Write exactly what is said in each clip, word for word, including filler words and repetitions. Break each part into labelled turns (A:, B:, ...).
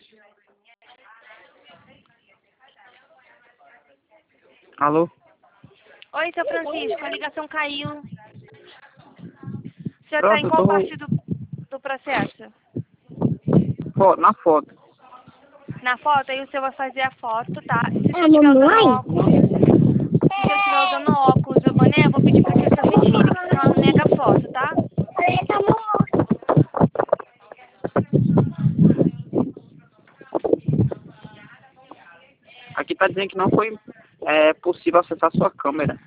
A: Alô?
B: Oi, seu Francisco, a ligação caiu. O senhor está
A: Pronto,
B: em
A: eu
B: qual
A: tô
B: parte do, do processo?
A: fo- na foto.
B: Na foto, aí o senhor vai fazer a foto, tá? Se o senhor
C: Ah,
B: estiver usando
C: mamãe?
B: óculos, se o senhor estiver usando óculos, o boné, eu vou pedir para que o senhor retire, que senão nega a foto, tá?
C: Aí tá bom.
A: Aqui tá dizendo que não foi é, possível acessar sua câmera.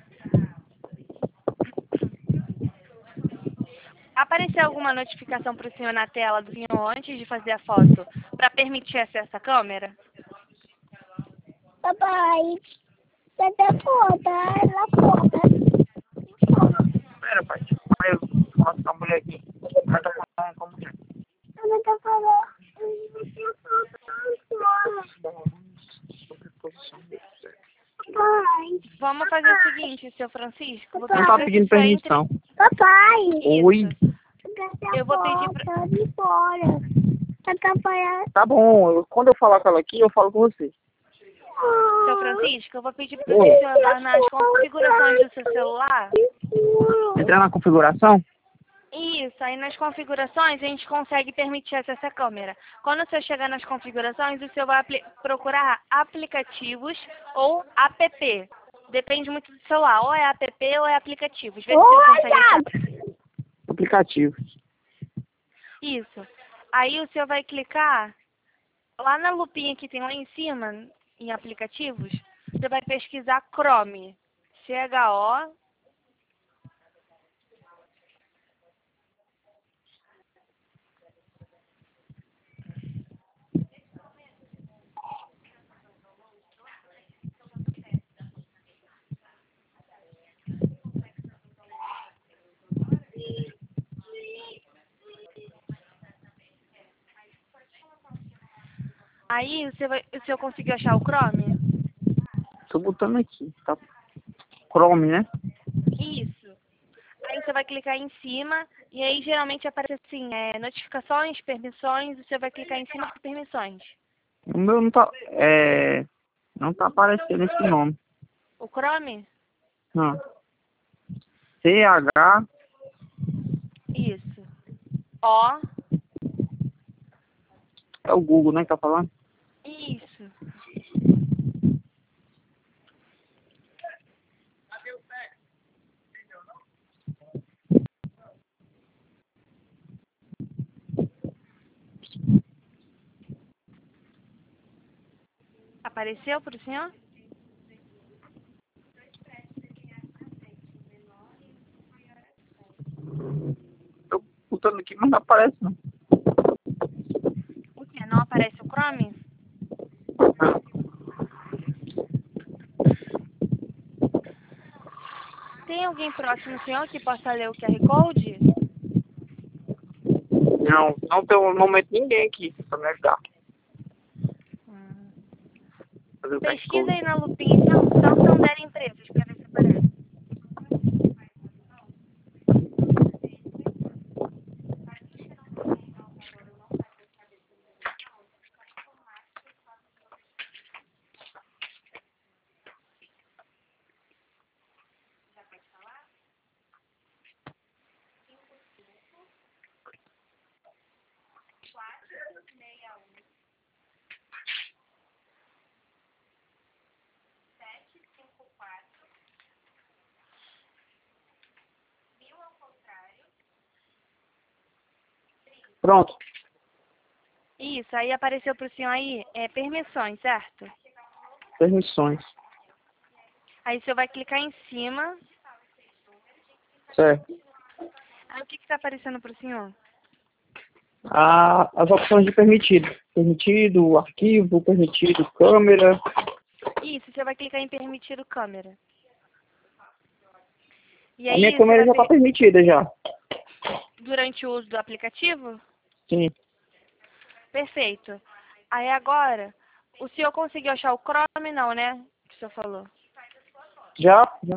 B: Apareceu alguma notificação para o senhor na tela do senhor antes de fazer a foto para permitir acesso à câmera?
C: Papai, cadê a foto? Ela foto.
A: Pera, pai. Aí eu falo com a mulher aqui. Ela tá falando com a mulher.
C: Ela tá falando. Papai.
B: Vamos fazer o seguinte, seu Francisco. Vou
A: Não
B: pedir
A: tá
B: para que
A: pedindo
B: o senhor entre...
A: permissão.
C: Papai.
A: Oi.
B: Isso.
C: Cadê a
B: Eu vou pedir
C: foto?
B: pra...
C: De fora. Atrapalhar.
A: Tá bom. eu- Quando eu falar com ela aqui, eu falo com você.
B: Seu Francisco, eu vou pedir para que o senhor vá nas configurações do seu celular.
A: Entrar na configuração?
B: Isso, aí nas configurações a gente consegue permitir acesso à câmera. Quando o senhor chegar nas configurações, o senhor vai apli- procurar aplicativos ou app. Depende muito do celular, ou é app ou é aplicativos. Vê se o senhor consegue achar.
A: Aplicativo.
B: Isso. Aí o senhor vai clicar lá na lupinha que tem lá em cima, em aplicativos, você vai pesquisar Chrome. C H O. Aí você vai, o senhor conseguiu achar o Chrome?
A: Tô botando aqui. Tá. Chrome, né?
B: Isso. Aí você vai clicar em cima e aí geralmente aparece assim, é, notificações, permissões, e você vai clicar em cima de permissões.
A: O meu não tá. É. Não tá aparecendo esse nome.
B: O Chrome?
A: Não. C H.
B: Isso. O.
A: É o Google, né? Que tá falando?
B: Isso. Apareceu para o senhor?
A: Tô botando aqui, mas não aparece, não.
B: O quê? Não aparece o Chrome? Tem alguém próximo do senhor que possa ler o Q R Code?
A: Não, não tem no momento ninguém aqui pra me ajudar.
B: Hum.
A: Fazer o
B: Pesquisa aí
A: código.
B: na lupinha, então, Santander Empresas, para ver se aparece.
A: Pronto.
B: Isso, aí apareceu para o senhor aí, é permissões, certo?
A: Permissões.
B: Aí o senhor vai clicar em cima.
A: Certo.
B: Aí o que está aparecendo para o senhor?
A: Ah, as opções de permitido. Permitido, arquivo, permitido, câmera.
B: Isso, você vai clicar em permitir o câmera. E
A: A minha
B: aí, você
A: câmera
B: vai
A: já está
B: per...
A: permitida já.
B: durante o uso do aplicativo?
A: Sim.
B: Perfeito. Aí agora, o senhor conseguiu achar o Chrome? Não, né? Que o senhor falou.
A: Já? Já.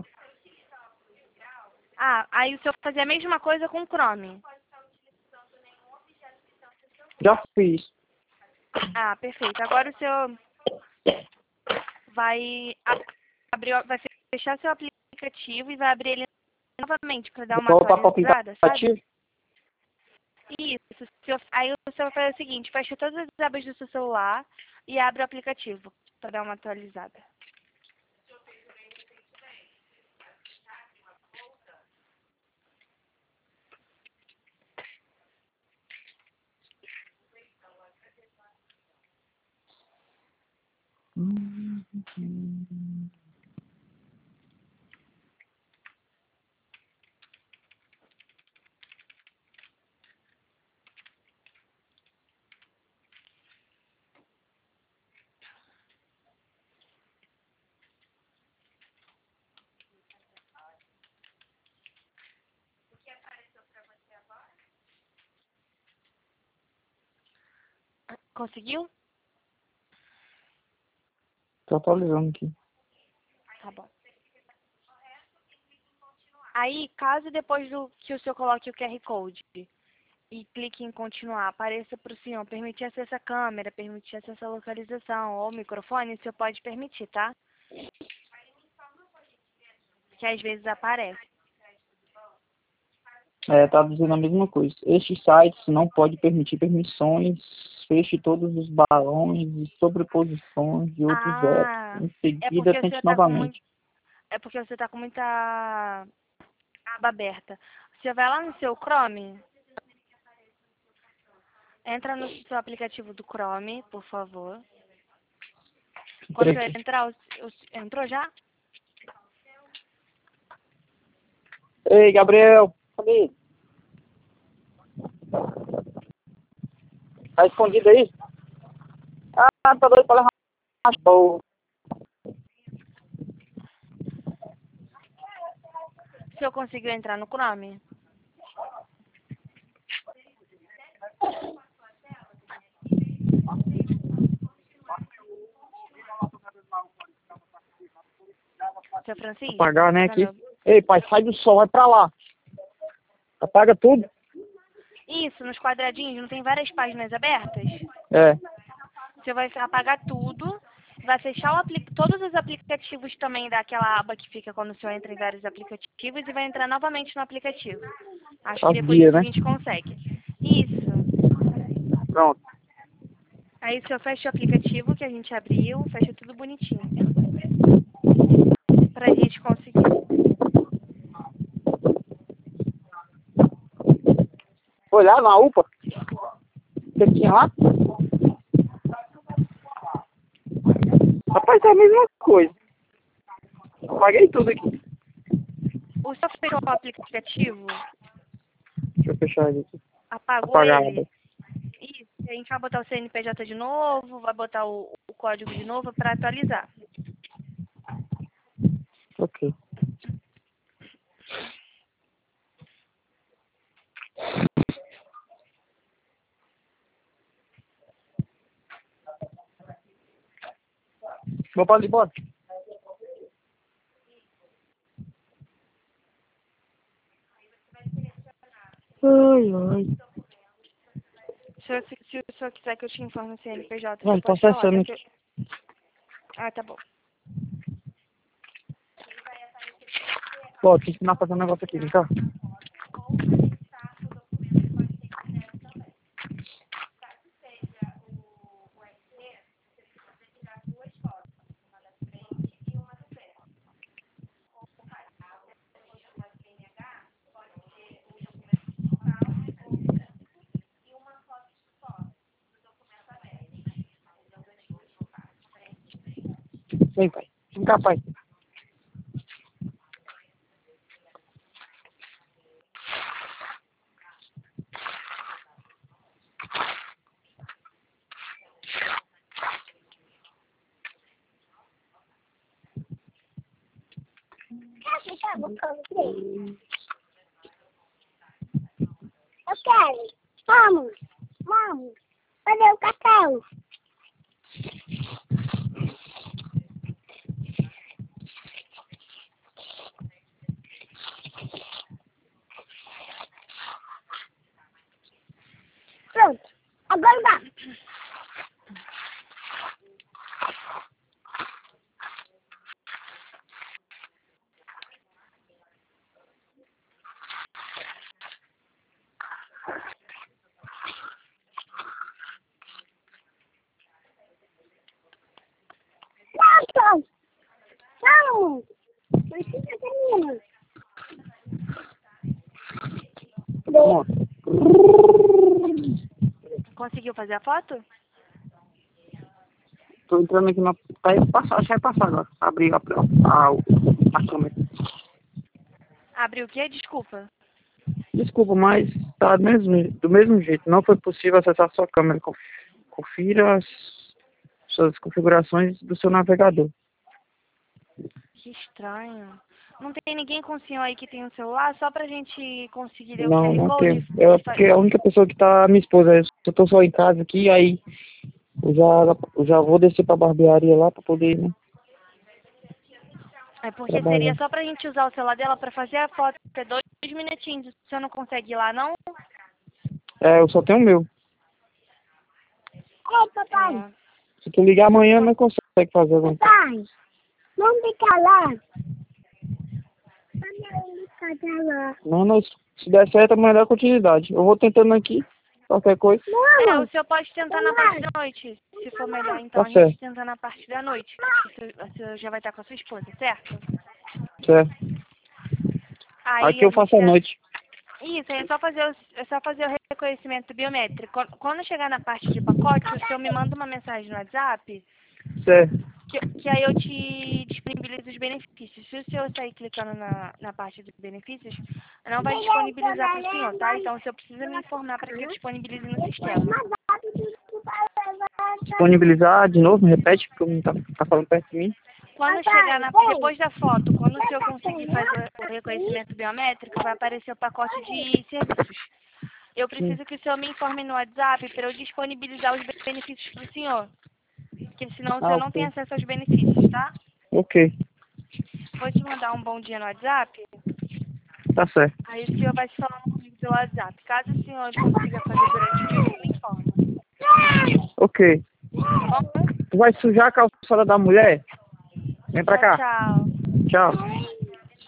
B: Ah, aí o senhor vai fazer a mesma coisa com o Chrome.
A: Já fiz.
B: Ah, perfeito. Agora o senhor vai abrir, vai fechar seu aplicativo e vai abrir ele novamente para dar
A: Vou
B: uma
A: voltar para o
B: atualizada, sabe?
A: aplicativo.
B: Isso. o senhor- Aí o senhor vai fazer o seguinte, fecha todas as abas do seu celular e abre o aplicativo para dar uma atualizada. Conseguiu?
A: Tô atualizando aqui.
B: Tá bom. Aí, caso depois do que o senhor coloque o Q R Code e clique em continuar, apareça para o senhor permitir acesso à câmera, permitir acesso à localização ou microfone, o senhor pode permitir, tá? Que às vezes aparece.
A: É, tá dizendo a mesma coisa. Este site não pode permitir permissões, feche todos os balões e sobreposições de outros apps.
B: Ah,
A: Em
B: é
A: seguida,
B: porque você
A: tente
B: tá com muito,
A: novamente.
B: é porque você tá com muita aba aberta. Você vai lá no seu Chrome, entra no seu aplicativo do Chrome, por favor. Quando
A: Entrei
B: você
A: aqui.
B: entrar, o- o- entrou já?
A: Ei, Gabriel. Cadê? Tá escondido aí? Ah, tá doido pra levar uma show.
B: O senhor conseguiu entrar no Chrome? Seu Francisco?
A: Apagar, né,
B: Tá me
A: aqui.
B: ouvindo?
A: Ei, pai, sai do sol, vai pra lá. Apaga tudo.
B: Isso, nos quadradinhos, não tem várias páginas abertas?
A: É.
B: Você vai apagar tudo, vai fechar o apli- todos os aplicativos também daquela aba que fica quando o senhor entra em vários aplicativos e vai entrar novamente no aplicativo. Acho que
A: As
B: depois
A: guias,
B: disso a
A: né?
B: gente consegue. Isso.
A: Pronto.
B: Aí o senhor fecha o aplicativo que a gente abriu, fecha tudo bonitinho. Pra gente conseguir.
A: Foi lá na UPA? Você tinha lá? Rapaz, é a mesma coisa. Apaguei tudo aqui.
B: O senhor fechou o aplicativo,
A: Deixa eu fechar ele aqui.
B: apagou
A: Apagado.
B: ele. Isso. A gente vai botar o C N P J de novo, vai botar o, o código de novo para atualizar.
A: Ok. Vou para ali, bora. Ai, ai.
B: Se, eu- se, se o senhor quiser que eu te informe o C N P J,
A: Vai,
B: você
A: tô
B: pode falar,
A: acessando
B: tá?
A: aqui.
B: Que eu... Ah, tá bom.
A: Ó, tem que ensinar a fazer um negócio aqui, vem cá. Vem, pai. Vem cá, pai.
C: Quer ficar no canto? Eu quero. Vamos. Vamos. Cadê o cacau? Pronto. Agora dá.
B: Conseguiu fazer a foto?
A: Tô entrando aqui na... Vai passar, já vai passar agora. Abrir a, a, a câmera.
B: Abriu o quê? Desculpa.
A: Desculpa, mas tá do mesmo, do mesmo jeito. Não foi possível acessar sua câmera. Conf- Confira as suas configurações do seu navegador.
B: Que estranho. Não tem ninguém com o senhor aí que tem um celular só pra gente conseguir ler o
A: Não,
B: Q R
A: não
B: Code?
A: tem. É porque a única pessoa que tá a minha esposa. Eu tô só em casa aqui, aí eu já, eu já vou descer pra barbearia lá pra poder, né,
B: É porque
A: trabalhar.
B: seria só pra gente usar o celular dela pra fazer a foto. É dois minutinhos. Você não consegue ir lá, não?
A: É, eu só tenho o meu.
C: Ei, papai.
B: É.
A: Se tu ligar amanhã, não consegue fazer alguma coisa.
C: Papai, vamos ficar lá. Vamos ficar lá.
A: Não, não, se der certo, é melhor continuidade. Eu vou tentando aqui, qualquer coisa.
B: É,
C: Não,
B: o senhor pode tentar na parte da noite. Se for melhor, então
A: Tá
B: a gente
A: certo.
B: tenta na parte da noite. O senhor, o senhor já vai estar com a sua esposa, certo?
A: Certo.
B: Aí
A: Aqui
B: a
A: eu faço
B: gente
A: à
B: já...
A: noite.
B: Isso, é só fazer o, é só fazer o reconhecimento biométrico. Quando- Quando chegar na parte de pacote, o senhor me manda uma mensagem no WhatsApp,
A: Certo.
B: que, que aí eu te disponibilizo os benefícios. Se o senhor sair clicando na, na parte dos benefícios, não vai disponibilizar para o senhor, tá? Então o senhor precisa me informar para que eu disponibilize no sistema.
A: Disponibilizar de novo, repete, porque não tá, tá falando perto de mim.
B: Quando chegar na, depois da foto, quando o senhor conseguir fazer o reconhecimento biométrico, vai aparecer o pacote de serviços. Eu preciso que o senhor me informe no WhatsApp para eu disponibilizar os benefícios para o senhor. Porque senão o
A: Ah,
B: senhor não
A: ok.
B: tem acesso aos benefícios, tá?
A: Ok,
B: Vou te mandar um bom dia no WhatsApp,
A: tá certo.
B: aí o senhor vai se falando comigo pelo WhatsApp. Caso o senhor consiga fazer durante o dia, o senhor me informa.
A: Ok.
B: Tá bom?
A: Tu vai sujar a calçada da mulher? Vem pra
B: Tchau,
A: cá.
B: tchau.
A: Tchau.